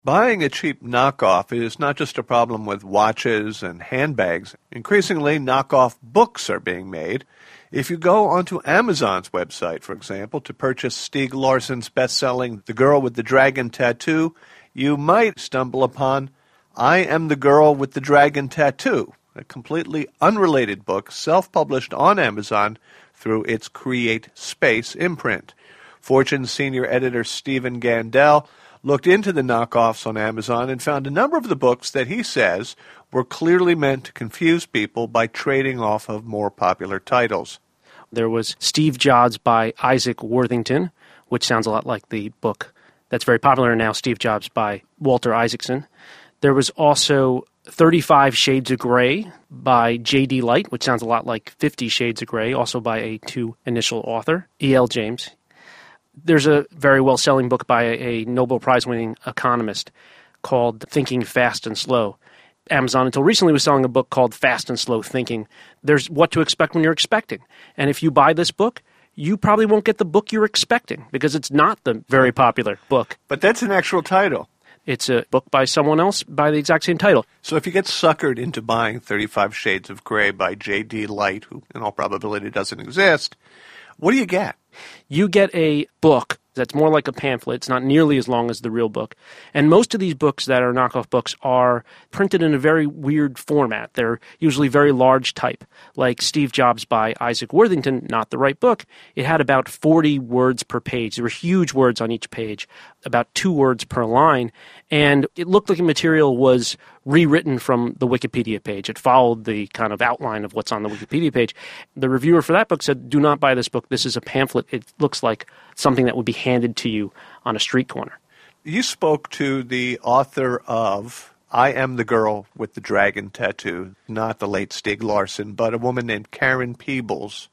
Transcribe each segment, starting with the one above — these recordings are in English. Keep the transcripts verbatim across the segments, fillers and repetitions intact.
Buying a cheap knockoff is not just a problem with watches and handbags. Increasingly, knockoff books are being made. If you go onto Amazon's website, for example, to purchase Stieg Larsson's best-selling The Girl with the Dragon Tattoo, you might stumble upon I Am the Girl with the Dragon Tattoo, a completely unrelated book self-published on Amazon through its Create Space imprint. Fortune's senior editor Stephen Gandel looked into the knockoffs on Amazon and found a number of the books that he says were clearly meant to confuse people by trading off of more popular titles. There was Steve Jobs by Isaac Worthington, which sounds a lot like the book that's very popular now, Steve Jobs by Walter Isaacson. There was also thirty-five Shades of Grey by J D Light, which sounds a lot like Fifty Shades of Grey, also by a two-initial author, E L James. There's a very well-selling book by a Nobel Prize-winning economist called Thinking Fast and Slow. Amazon, until recently, was selling a book called Fast and Slow Thinking. There's what to expect when you're expecting. And if you buy this book, you probably won't get the book you're expecting because it's not the very popular book. But that's an actual title. It's a book by someone else by the exact same title. So if you get suckered into buying thirty-five Shades of Grey by J D Light, who in all probability doesn't exist, what do you get? You get a book that's more like a pamphlet. It's not nearly as long as the real book. And most of these books that are knockoff books are printed in a very weird format. They're usually very large type. Like Steve Jobs by Isaac Worthington, not the right book. It had about forty words per page. There were huge words on each page, about two words per line. And it looked like the material was rewritten from the Wikipedia page. It followed the kind of outline of what's on the Wikipedia page. The reviewer for that book said, do not buy this book. This is a pamphlet. It looks like something that would be handed to you on a street corner. You spoke to the author of I Am the Girl with the Dragon Tattoo, not the late Stieg Larsson, but a woman named Karen Peebles,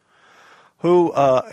who uh,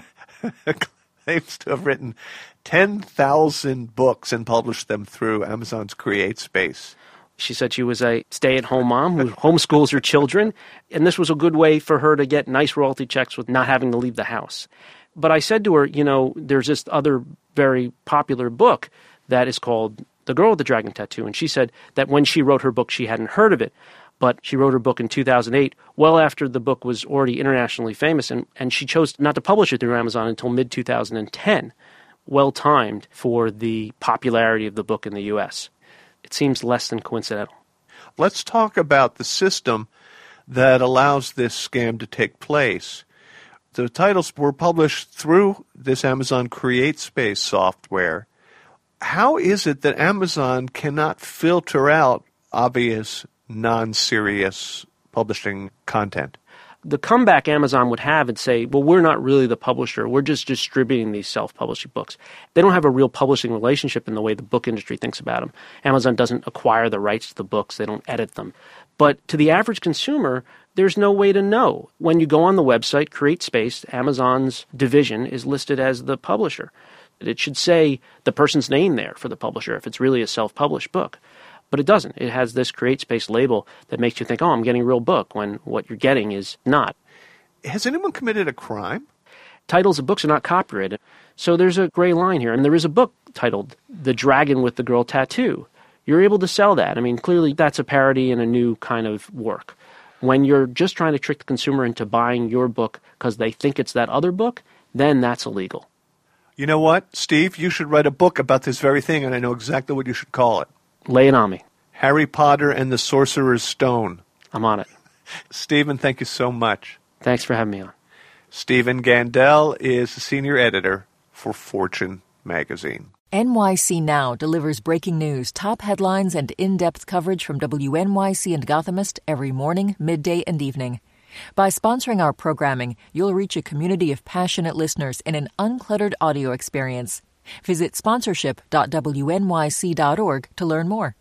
claims to have written ten thousand books and published them through Amazon's Create Space. She said she was a stay-at-home mom who homeschools her children, and this was a good way for her to get nice royalty checks with not having to leave the house. But I said to her, you know, there's this other very popular book that is called The Girl with the Dragon Tattoo, and she said that when she wrote her book, she hadn't heard of it, but she wrote her book in two thousand eight, well after the book was already internationally famous, and, and she chose not to publish it through Amazon until mid two thousand ten, well-timed for the popularity of the book in the U S. It seems less than coincidental. Let's talk about the system that allows this scam to take place. The titles were published through this Amazon Create Space software. How is it that Amazon cannot filter out obvious, non-serious publishing content? The comeback Amazon would have and say, well, we're not really the publisher. We're just distributing these self-publishing books. They don't have a real publishing relationship in the way the book industry thinks about them. Amazon doesn't acquire the rights to the books. They don't edit them. But to the average consumer, there's no way to know. When you go on the website, Create Space, Amazon's division is listed as the publisher. It should say the person's name there for the publisher if it's really a self-published book. But it doesn't. It has this Create Space label that makes you think, oh, I'm getting a real book, when what you're getting is not. Has anyone committed a crime? Titles of books are not copyrighted. So there's a gray line here. And there is a book titled The Dragon with the Girl Tattoo. You're able to sell that. I mean, clearly that's a parody and a new kind of work. When you're just trying to trick the consumer into buying your book because they think it's that other book, then that's illegal. You know what, Steve? You should write a book about this very thing, and I know exactly what you should call it. Lay it on me. Harry Potter and the Sorcerer's Stone. I'm on it. Stephen, thank you so much. Thanks for having me on. Stephen Gandel is the senior editor for Fortune magazine. N Y C Now delivers breaking news, top headlines, and in-depth coverage from W N Y C and Gothamist every morning, midday, and evening. By sponsoring our programming, you'll reach a community of passionate listeners in an uncluttered audio experience. Visit sponsorship dot W N Y C dot org to learn more.